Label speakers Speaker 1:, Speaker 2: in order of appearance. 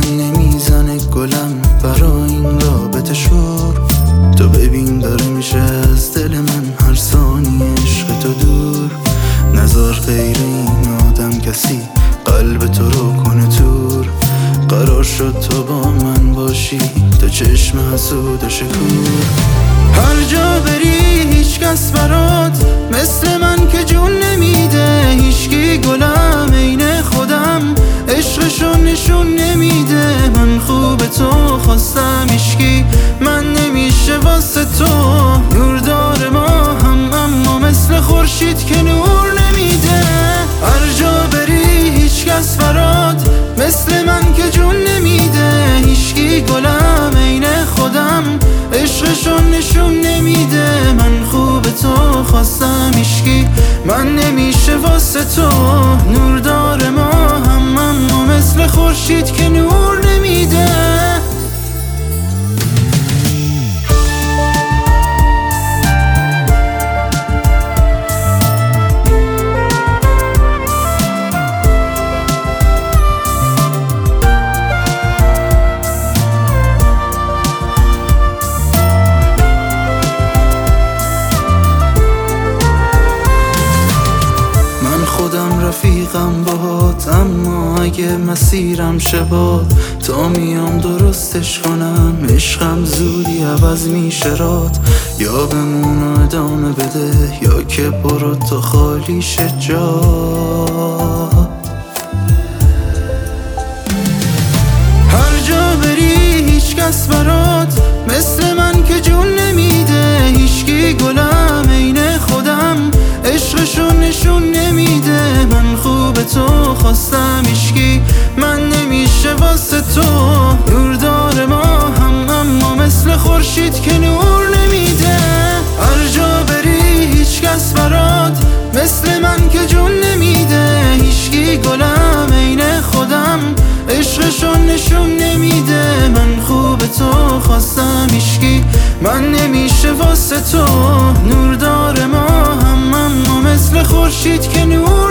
Speaker 1: من نمیزنه گلم برای این رابطه شور. تو ببین داره میشه از دل من هر ثانیه عشق تو دور. نذار غیر این آدم کسی قلب تو رو کنه تور. قرار شد تو با من باشی تو چشم حسود و شکور. هر جا بری هیچ کس برات مثل من که جون نمیده. هیچکی گلم عین خودم عشقشو نشون نمیده. من خوب تو خواستم هیچکی من نمیشه واسه تو. نور داره ما هم اما مثل خورشید که نور نمیده. هر جا بری هیچ کس برات مثل من که جون نمیده. هیچکی گلم عین خودم عشقشو نشون نمیده. من خوب تو خواستم هیچکی من نمیشه واسه تو. نور داره ما هم اما مثل خورشید که نور نمیده. خودم رفیقم باهات اما اگه مسیرم شباد تا میام درستش کنم. عشقم زودی عوض میشه رات. یا بمون و ادامه بده یا که برو تو خالی شه جا. هر جا بری هیچ کس برات مثل من که جون نمیده. هیچکی گلم عین خودم عشقشو نشون نمیده. من خوب تو خواستم هیچکی من نمیشه واسه تو. نور داره ما هم اما مثل خورشید که نور نمیده. هر جا بری هیچ کس برات مثل من که جون نمیده. هیچکی گلم عین خودم عشقشو نشون نمیده. من خوب تو خواستم هیچکی من نمیشه واسه تو. نور داره ما هم اما مثل خورشید که نور